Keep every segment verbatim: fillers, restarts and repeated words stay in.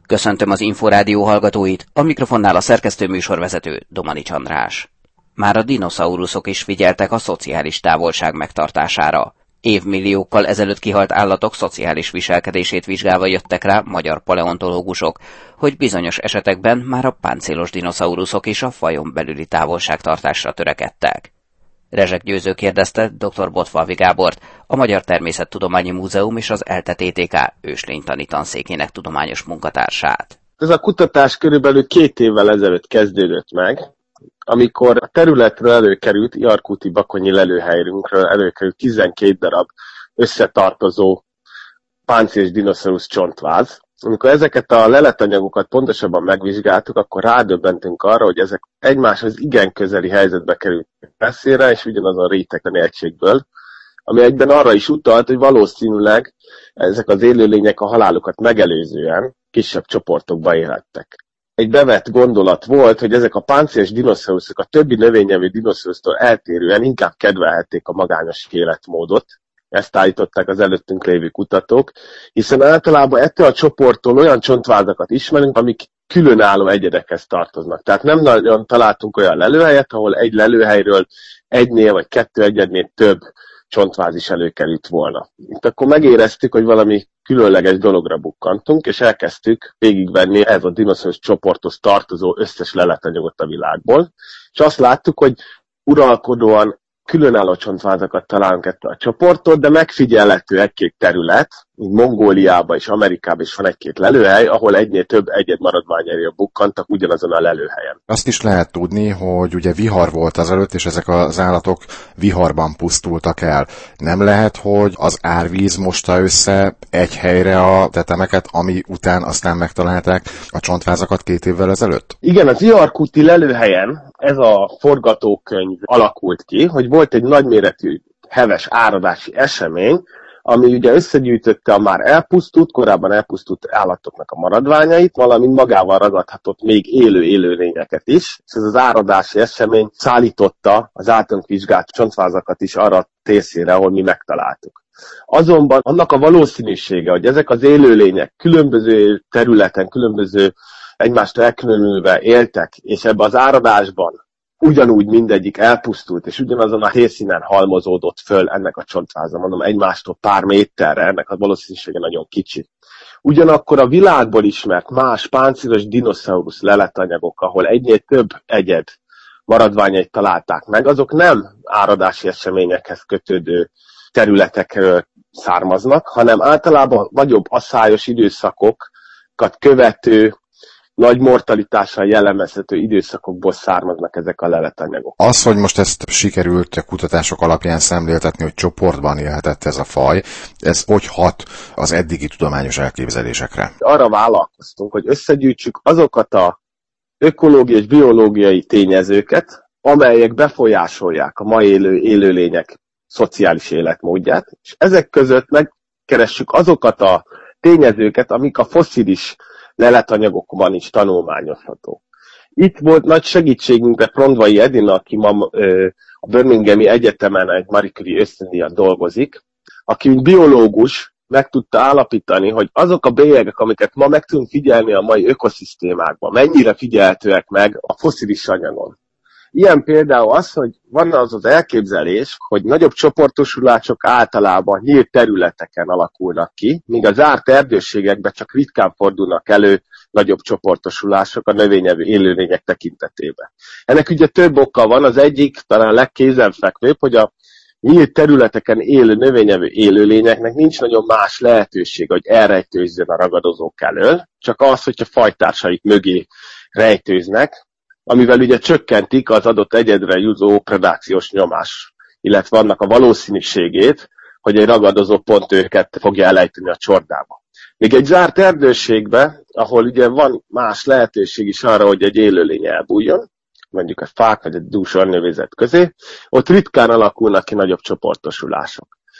Köszöntöm az Inforádió hallgatóit, a mikrofonnál a szerkesztő műsorvezető Domanics András. Már a dinoszauruszok is figyeltek a szociális távolság megtartására. Évmilliókkal ezelőtt kihalt állatok szociális viselkedését vizsgálva jöttek rá magyar paleontológusok, hogy bizonyos esetekben már a páncélos dinoszauruszok is a fajon belüli távolságtartásra törekedtek. Rezsek Győző kérdezte dr. Botfalvi Gábort, a Magyar Természettudományi Múzeum és az ELTE té té ká őslénytani tanszékének tudományos munkatársát. Ez a kutatás körülbelül két évvel ezelőtt kezdődött meg, amikor a területről előkerült, Iarkúti bakonyi lelőhelyünkről előkerült tizenkét darab összetartozó páncélos dinoszaurusz csontváz. Amikor ezeket a leletanyagokat pontosabban megvizsgáltuk, akkor rádöbbentünk arra, hogy ezek egymáshoz igen közeli helyzetbe kerültek messzire, és ugyanazon rétegtani egységből, ami egyben arra is utalt, hogy valószínűleg ezek az élőlények a halálukat megelőzően kisebb csoportokba élhettek. Egy bevett gondolat volt, hogy ezek a páncélos dinoszauruszok a többi növényevő dinoszaurusztól eltérően inkább kedvelhették a magányos életmódot. Ezt állították az előttünk lévő kutatók, hiszen általában ettől a csoporttól olyan csontvázakat ismerünk, amik különálló egyedekhez tartoznak. Tehát nem nagyon találtunk olyan lelőhelyet, ahol egy lelőhelyről egynél vagy kettő egyednél több csontváz is előkerült volna. Itt akkor megéreztük, hogy valami különleges dologra bukkantunk, és elkezdtük végigvenni ez a dinoszaurusz csoporthoz tartozó összes leletanyagot a világból, és azt láttuk, hogy uralkodóan különálló csontvázakat találunk ettől a csoporttól, de megfigyelhető egy-két terület, így Mongóliában és Amerikában is van egy-két lelőhely, ahol egynél több egyed maradványára bukkantak ugyanazon a lelőhelyen. Azt is lehet tudni, hogy ugye vihar volt azelőtt, és ezek az állatok viharban pusztultak el. Nem lehet, hogy az árvíz mosta össze egy helyre a tetemeket, ami után aztán megtalálták a csontvázakat két évvel ezelőtt? Igen, az Iarkúti lelőhelyen ez a forgatókönyv alakult ki, hogy volt egy nagyméretű heves áradási esemény, ami ugye összegyűjtötte a már elpusztult, korábban elpusztult állatoknak a maradványait, valamint magával ragadhatott még élő élőlényeket is. Ez az áradási esemény szállította az általunk vizsgált csontvázakat is arra a térszínre, ahol mi megtaláltuk. Azonban annak a valószínűsége, hogy ezek az élőlények különböző területen, különböző egymástól elkülönülve éltek, és ebbe az áradásban ugyanúgy mindegyik elpusztult, és ugyanazon a helyszínen halmozódott föl ennek a csontváza, mondom, egymástól pár méterre, ennek a valószínűsége nagyon kicsi. Ugyanakkor a világból ismert más páncélos dinoszaurusz leletanyagok, ahol egynél több egyed maradványait találták meg, azok nem áradási eseményekhez kötődő területekről származnak, hanem általában nagyobb aszályos időszakokat követő, nagy mortalitással jellemezhető időszakokból származnak ezek a leletanyagok. Az, hogy most ezt sikerült a kutatások alapján szemléltetni, hogy csoportban élhetett ez a faj, ez hogy hat az eddigi tudományos elképzelésekre? Arra vállalkoztunk, hogy összegyűjtsük azokat a ökológiai és biológiai tényezőket, amelyek befolyásolják a mai élő élőlények szociális életmódját, és ezek között megkeressük azokat a tényezőket, amik a fosszilis leletanyagokban is tanulmányozható. Itt volt nagy segítségünkre Prondvai Edina, aki ma ö, a Birminghami Egyetemen egy Marie Curie ösztöndíjat dolgozik, aki mint biológus meg tudta állapítani, hogy azok a bélyegek, amiket ma meg tudunk figyelni a mai ökoszisztémákban, mennyire figyelhetőek meg a fosszilis anyagon. Ilyen például az, hogy van az az elképzelés, hogy nagyobb csoportosulások általában nyílt területeken alakulnak ki, míg a zárt erdőségekben csak ritkán fordulnak elő nagyobb csoportosulások a növényevő élőlények tekintetében. Ennek ugye több oka van, az egyik talán legkézenfekvőbb, hogy a nyílt területeken élő növényevő élőlényeknek nincs nagyon más lehetőség, hogy elrejtőzzön a ragadozók elől, csak az, hogyha fajtársaik mögé rejtőznek, amivel ugye csökkentik az adott egyedre jutó predációs nyomás, illetve annak a valószínűségét, hogy egy ragadozó pont őket fogja elejteni a csordába. Még egy zárt erdőségbe, ahol ugye van más lehetőség is arra, hogy egy élőlény elbújjon, mondjuk a fák vagy egy dús orrnövézet közé, ott ritkán alakulnak ki nagyobb csoportosulások.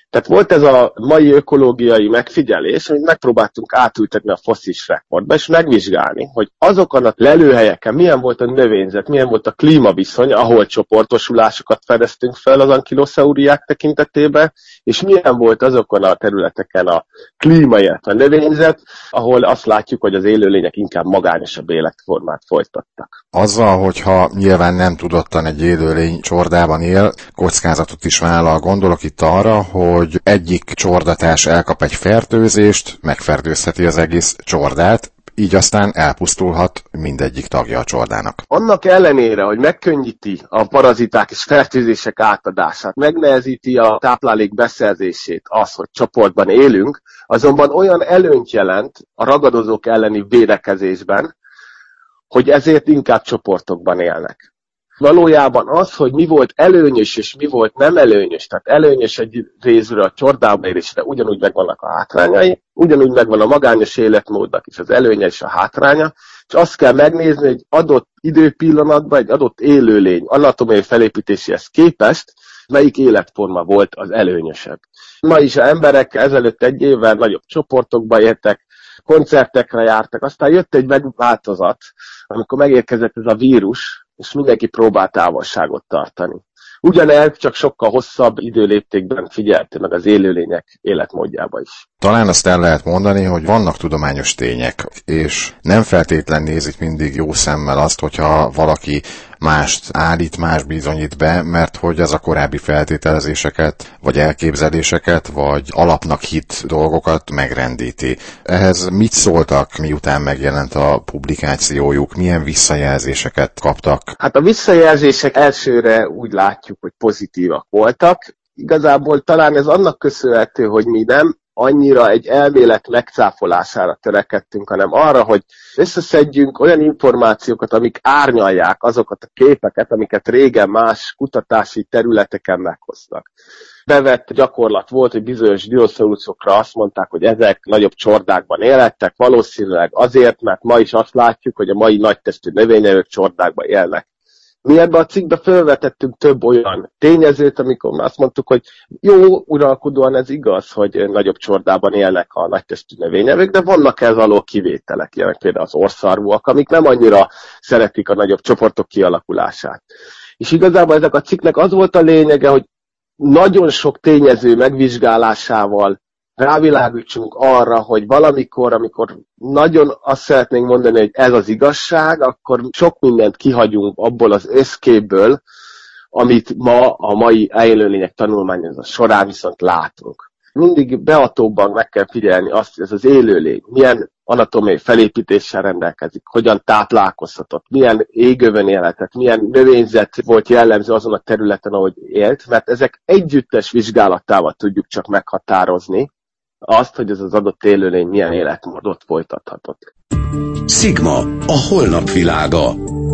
Tehát volt ez a mai ökológiai megfigyelés, amit megpróbáltunk átültetni a fosszilis rekordba, és megvizsgálni, hogy azokon a lelőhelyeken milyen volt a növényzet, milyen volt a klímaviszony, ahol csoportosulásokat fedeztünk fel az ankylosauriák tekintetében, és milyen volt azokon a területeken a klíma, illetve a növényzet, ahol azt látjuk, hogy az élőlények inkább magányosabb életformát folytattak. Azzal, hogyha nyilván nem tudottan egy élőlény csordában él, kockázatot is vállal. Gondolok itt arra, hogy egyik csordatás elkap egy fertőzést, megfertőzheti az egész csordát, így aztán elpusztulhat mindegyik tagja a csordának. Annak ellenére, hogy megkönnyíti a paraziták és fertőzések átadását, megnehezíti a táplálék beszerzését az, hogy csoportban élünk, azonban olyan előnyt jelent a ragadozók elleni védekezésben, hogy ezért inkább csoportokban élnek. Valójában az, hogy mi volt előnyös és mi volt nem előnyös, tehát előnyös egy részről a csordába élésre ugyanúgy megvannak a hátrányai, ugyanúgy megvan a magányos életmódnak is az előnye és a hátránya, és azt kell megnézni, hogy adott időpillanatban egy adott élőlény anatómiai felépítéséhez képest melyik életforma volt az előnyösebb. Ma is az emberek ezelőtt egy évvel nagyobb csoportokba éltek, koncertekre jártak, aztán jött egy megváltozat, amikor megérkezett ez a vírus, és mindenki próbál távolságot tartani. Ugyanez, csak sokkal hosszabb időléptékben figyelte meg az élőlények életmódjába is. Talán azt el lehet mondani, hogy vannak tudományos tények, és nem feltétlen nézik mindig jó szemmel azt, hogyha valaki mást állít, más bizonyít be, mert hogy az a korábbi feltételezéseket, vagy elképzeléseket, vagy alapnak hitt dolgokat megrendíti. Ehhez mit szóltak, miután megjelent a publikációjuk, milyen visszajelzéseket kaptak? Hát a visszajelzések elsőre úgy látjuk, hogy pozitívak voltak. Igazából talán ez annak köszönhető, hogy mi nem annyira egy elmélet megcáfolására törekedtünk, hanem arra, hogy összeszedjünk olyan információkat, amik árnyalják azokat a képeket, amiket régen más kutatási területeken meghoztak. Bevett gyakorlat volt, hogy bizonyos dinoszauruszokra azt mondták, hogy ezek nagyobb csordákban élettek, valószínűleg azért, mert ma is azt látjuk, hogy a mai nagytestű növényevők csordákban élnek. Mi ebben a cikkben felvetettünk több olyan tényezőt, amikor azt mondtuk, hogy jó, uralkodóan ez igaz, hogy nagyobb csordában élnek a nagytestű növényevők, de vannak ez alól kivételek, ilyen például az orrszarvúak, amik nem annyira szeretik a nagyobb csoportok kialakulását. És igazából ezek a cikknek az volt a lényege, hogy nagyon sok tényező megvizsgálásával rávilágítsunk arra, hogy valamikor, amikor nagyon azt szeretnénk mondani, hogy ez az igazság, akkor sok mindent kihagyunk abból az összképből, amit ma a mai élőlények tanulmányozása során viszont látunk. Mindig beatóbban meg kell figyelni azt, hogy ez az élőlény milyen anatómiai felépítéssel rendelkezik, hogyan táplálkozhatott, milyen égövön életet, milyen növényzet volt jellemző azon a területen, ahogy élt, mert ezek együttes vizsgálatával tudjuk csak meghatározni azt, hogy ez az adott élőlény milyen életmódot folytathatott. Szigma, a holnap világa.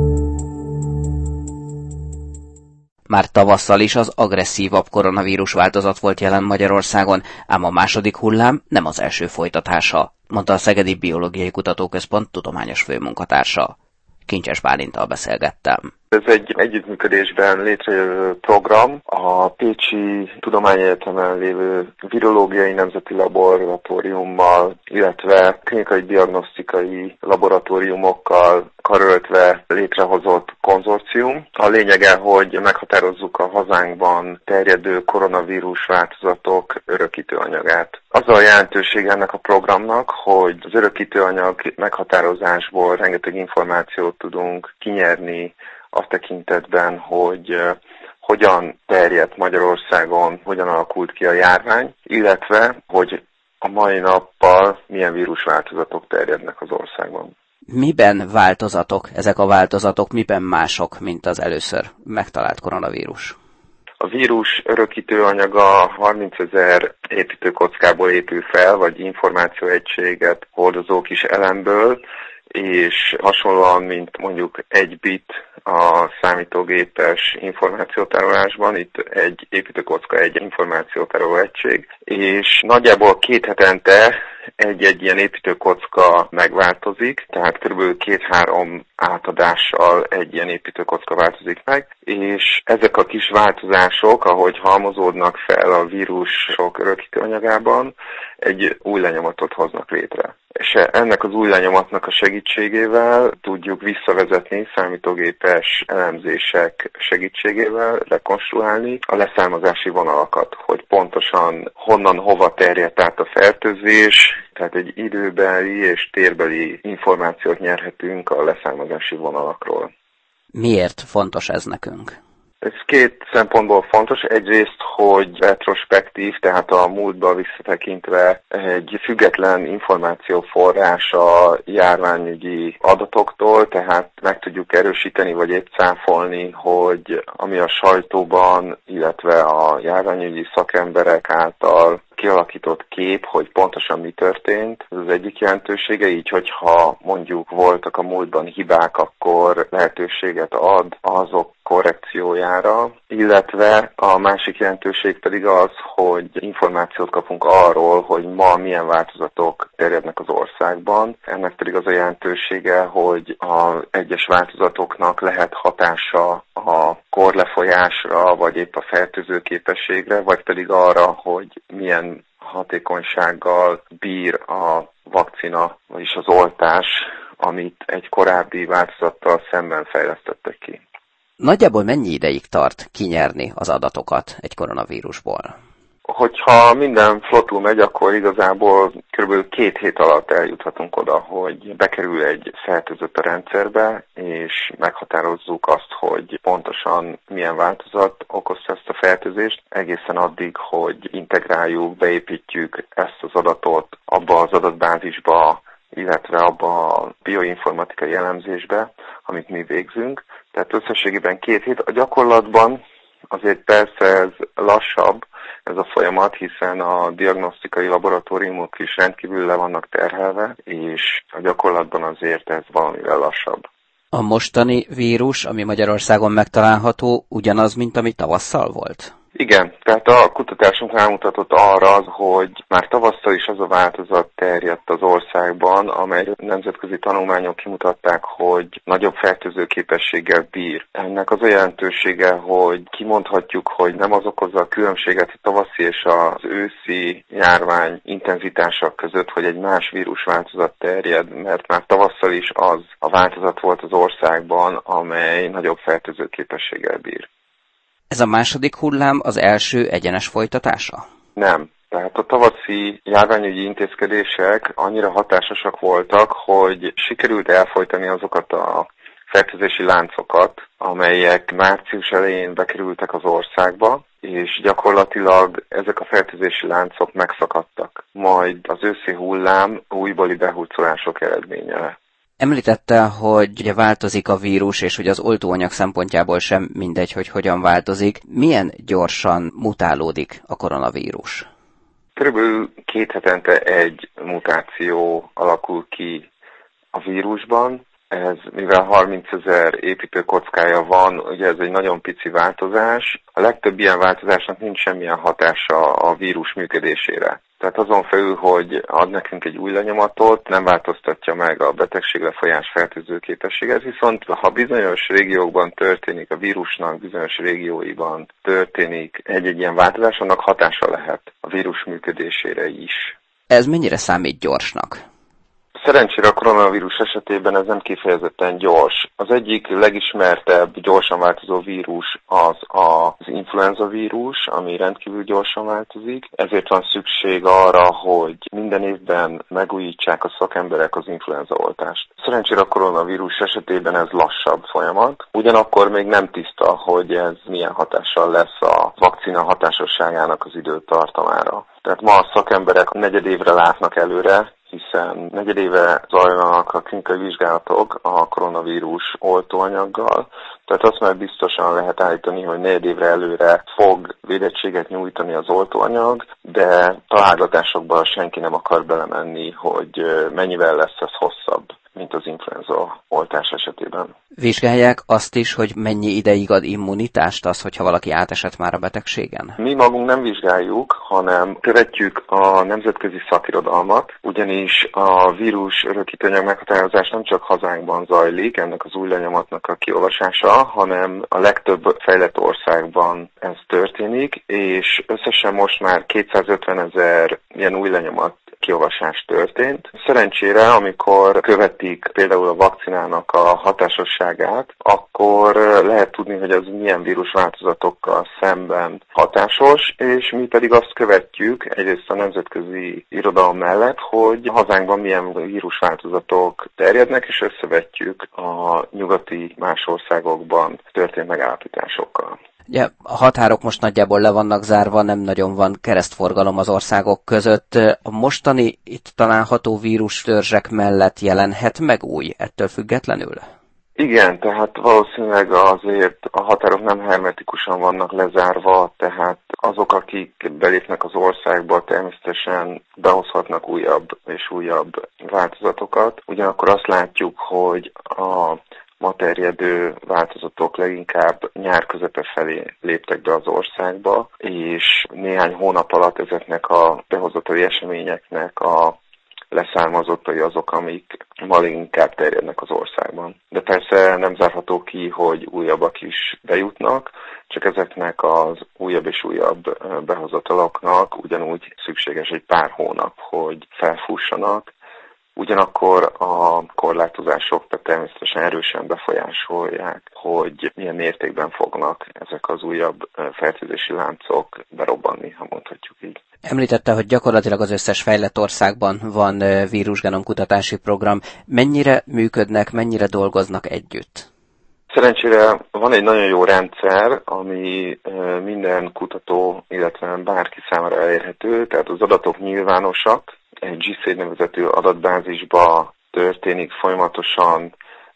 Már tavasszal is az agresszívabb koronavírus változat volt jelen Magyarországon, ám a második hullám nem az első folytatása, mondta a Szegedi Biológiai Kutatóközpont tudományos főmunkatársa. Kincses Bálinttal beszélgettem. Ez egy együttműködésben létrejövő program, a Pécsi Tudományegyetemen lévő virológiai nemzeti laboratóriummal, illetve klinikai diagnosztikai laboratóriumokkal karöltve létrehozott konzorcium. A lényege, hogy meghatározzuk a hazánkban terjedő koronavírus változatok örökítőanyagát. Az a jelentőség ennek a programnak, hogy az örökítőanyag meghatározásból rengeteg információt tudunk kinyerni azt tekintetben, hogy uh, hogyan terjedt Magyarországon, hogyan alakult ki a járvány, illetve hogy a mai nappal milyen vírusváltozatok terjednek az országban. Miben változatok, ezek a változatok, miben mások, mint az először megtalált koronavírus? A vírus örökítőanyaga harmincezer építőkockából épül fel, vagy információegységet hordozó kis elemből, és hasonlóan, mint mondjuk egy bit a számítógépes információtárolásban, itt egy építőkocka egy információtároló egység, és nagyjából két hetente egy-egy ilyen építőkocka megváltozik, tehát kb. két-három átadással egy ilyen építőkocka változik meg, és ezek a kis változások, ahogy halmozódnak fel a vírusok örökítő anyagában, egy új lenyomatot hoznak létre. És ennek az új lenyomatnak a segítségével tudjuk visszavezetni számítógépes elemzések segítségével, rekonstruálni a leszármazási vonalakat, hogy pontosan honnan hova terjedt át a fertőzés, tehát egy időbeli és térbeli információt nyerhetünk a leszármazási vonalakról. Miért fontos ez nekünk? Ez két szempontból fontos. Egyrészt, hogy retrospektív, tehát a múltba visszatekintve egy független információforrás a járványügyi adatoktól, tehát meg tudjuk erősíteni vagy épp cáfolni, hogy ami a sajtóban, illetve a járványügyi szakemberek által kialakított kép, hogy pontosan mi történt. Ez az egyik jelentősége, így hogyha mondjuk voltak a múltban hibák, akkor lehetőséget ad azok korrekciójára, illetve a másik jelentőség pedig az, hogy információt kapunk arról, hogy ma milyen változatok terjednek az országban. Ennek pedig az a jelentősége, hogy az egyes változatoknak lehet hatása a korlefolyásra, vagy épp a fertőző képességre, vagy pedig arra, hogy milyen hatékonysággal bír a vakcina, vagyis az oltás, amit egy korábbi változattal szemben fejlesztettek ki. Nagyjából mennyi ideig tart kinyerni az adatokat egy koronavírusból? Hogyha minden flottul megy, akkor igazából kb. két hét alatt eljuthatunk oda, hogy bekerül egy fertőzött a rendszerbe, és meghatározzuk azt, hogy pontosan milyen változat okozta ezt a fertőzést, egészen addig, hogy integráljuk, beépítjük ezt az adatot abba az adatbázisba, illetve abba a bioinformatikai elemzésbe, amit mi végzünk. Tehát összességében két hét. A gyakorlatban azért persze ez lassabb, ez a folyamat, hiszen a diagnosztikai laboratóriumok is rendkívül le vannak terhelve, és a gyakorlatban azért ez valamivel lassabb. A mostani vírus, ami Magyarországon megtalálható, ugyanaz, mint ami tavasszal volt? Igen, tehát a kutatásunk rámutatott arra, hogy már tavasszal is az a változat terjedt az országban, amely nemzetközi tanulmányok kimutatták, hogy nagyobb fertőző képességgel bír. Ennek az a jelentősége, hogy kimondhatjuk, hogy nem az okozza a különbséget a tavaszi és az őszi járvány intenzitása között, hogy egy más vírusváltozat terjed, mert már tavasszal is az a változat volt az országban, amely nagyobb fertőző képességgel bír. Ez a második hullám az első egyenes folytatása? Nem. Tehát a tavaszi járványügyi intézkedések annyira hatásosak voltak, hogy sikerült elfojtani azokat a fertőzési láncokat, amelyek március elején bekerültek az országba, és gyakorlatilag ezek a fertőzési láncok megszakadtak. Majd az őszi hullám újbóli behurcolások eredménye. Említette, hogy ugye változik a vírus, és hogy az oltóanyag szempontjából sem mindegy, hogy hogyan változik. Milyen gyorsan mutálódik a koronavírus? Körülbelül két hetente egy mutáció alakul ki a vírusban. Ez, mivel harmincezer építőkockája van, ugye ez egy nagyon pici változás. A legtöbb ilyen változásnak nincs semmilyen hatása a vírus működésére. Tehát azon felül, hogy ad nekünk egy új lenyomatot, nem változtatja meg a betegséglefolyás fertőző képességet, viszont ha bizonyos régiókban történik, a vírusnak bizonyos régióiban történik egy-egy ilyen változás, annak hatása lehet a vírus működésére is. Ez mennyire számít gyorsnak? Szerencsére a koronavírus esetében ez nem kifejezetten gyors. Az egyik legismertebb gyorsan változó vírus az az influenza vírus, ami rendkívül gyorsan változik. Ezért van szükség arra, hogy minden évben megújítsák a szakemberek az influenza oltást. Szerencsére a koronavírus esetében ez lassabb folyamat. Ugyanakkor még nem tiszta, hogy ez milyen hatással lesz a vakcina hatásosságának az időtartamára. Tehát ma a szakemberek negyedévre látnak előre, hiszen negyedéve zajlanak a klinikai vizsgálatok a koronavírus oltóanyaggal, tehát azt már biztosan lehet állítani, hogy negyedévre előre fog védettséget nyújtani az oltóanyag, de találgatásokban senki nem akar belemenni, hogy mennyivel lesz ez hosszabb, mint az influenza oltás esetében. Vizsgálják azt is, hogy mennyi ideig ad immunitást az, hogyha valaki átesett már a betegségen? Mi magunk nem vizsgáljuk, hanem követjük a nemzetközi szakirodalmat, ugyanis a vírus örökítőanyag meghatározás nem csak hazánkban zajlik, ennek az új lenyomatnak a kiolvasása, hanem a legtöbb fejlett országban ez történik, és összesen most már kétszázötven ezer ilyen új lenyomat kiolvasás történt. Szerencsére, amikor követik például a vakcinának a hatásosságát, akkor lehet tudni, hogy az milyen vírusváltozatokkal szemben hatásos, és mi pedig azt követjük egyrészt a nemzetközi irodalom mellett, hogy hazánkban milyen vírusváltozatok terjednek, és összevetjük a nyugati más országokban történt megállapításokkal. Ugye a határok most nagyjából le vannak zárva, nem nagyon van keresztforgalom az országok között. A mostani itt található vírustörzsek mellett jelenhet meg új, ettől függetlenül? Igen, tehát valószínűleg azért a határok nem hermetikusan vannak lezárva, tehát azok, akik belépnek az országba, természetesen behozhatnak újabb és újabb változatokat. Ugyanakkor azt látjuk, hogy a ma terjedő változatok leginkább nyár közepe felé léptek be az országba, és néhány hónap alatt ezeknek a behozatali eseményeknek a leszármazottai azok, amik ma leginkább terjednek az országban. De persze nem zárható ki, hogy újabbak is bejutnak, csak ezeknek az újabb és újabb behozataloknak ugyanúgy szükséges egy pár hónap, hogy felfussanak. Ugyanakkor a korlátozások természetesen erősen befolyásolják, hogy milyen mértékben fognak ezek az újabb fertőzési láncok berobbanni, ha mondhatjuk így. Említette, hogy gyakorlatilag az összes fejlett országban van vírusgenomkutatási program. Mennyire működnek, mennyire dolgoznak együtt? Szerencsére van egy nagyon jó rendszer, ami minden kutató, illetve bárki számára elérhető, tehát az adatok nyilvánosak. Egy G C nevezetű adatbázisba történik folyamatosan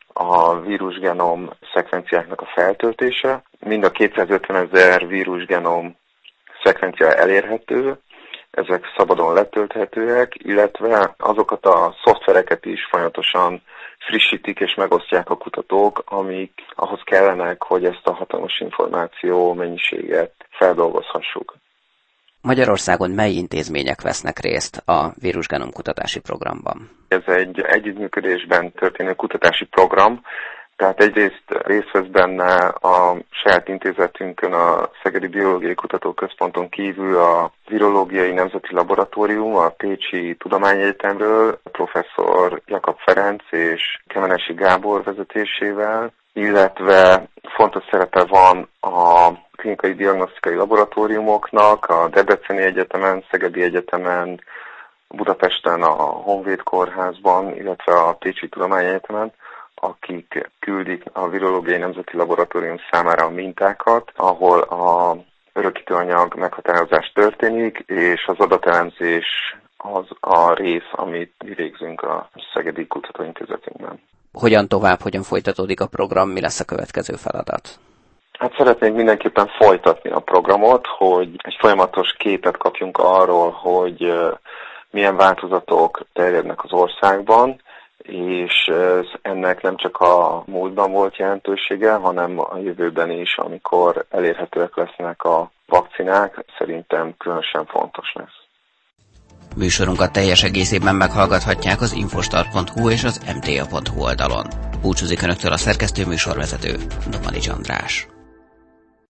a vírusgenom szekvenciáknak a feltöltése. Mind a kétszázötven ezer vírusgenom szekvencia elérhető, ezek szabadon letölthetőek, illetve azokat a szoftvereket is folyamatosan frissítik és megosztják a kutatók, amik ahhoz kellenek, hogy ezt a hatalmas információ mennyiséget feldolgozhassuk. Magyarországon mely intézmények vesznek részt a vírusgenom kutatási programban? Ez egy együttműködésben történő kutatási program, tehát egyrészt részt vesz benne a saját intézetünkön, a Szegedi Biológiai Kutatóközponton kívül a Virológiai Nemzeti Laboratórium, a Pécsi Tudományegyetemről, professzor Jakab Ferenc és Kemenesi Gábor vezetésével, illetve fontos szerepe van a klinikai diagnosztikai laboratóriumoknak, a Debreceni Egyetemen, Szegedi Egyetemen, Budapesten a Honvéd Kórházban, illetve a Pécsi Tudományegyetemen, akik küldik a Virológiai Nemzeti Laboratórium számára a mintákat, ahol a örökítőanyag meghatározás történik, és az adatelemzés az a rész, amit végzünk a Szegedi Kutatóintézetünkben. Hogyan tovább, hogyan folytatódik a program, mi lesz a következő feladat? Hát szeretnénk mindenképpen folytatni a programot, hogy egy folyamatos képet kapjunk arról, hogy milyen változatok terjednek az országban, és ennek nem csak a múltban volt jelentősége, hanem a jövőben is, amikor elérhetőek lesznek a vakcinák, szerintem különösen fontos lesz. Műsorunkat teljes egészében meghallgathatják az infostart pont hu és az em té á pont hu oldalon. Búcsúzik Önöktől a szerkesztő műsorvezető, Domanics András.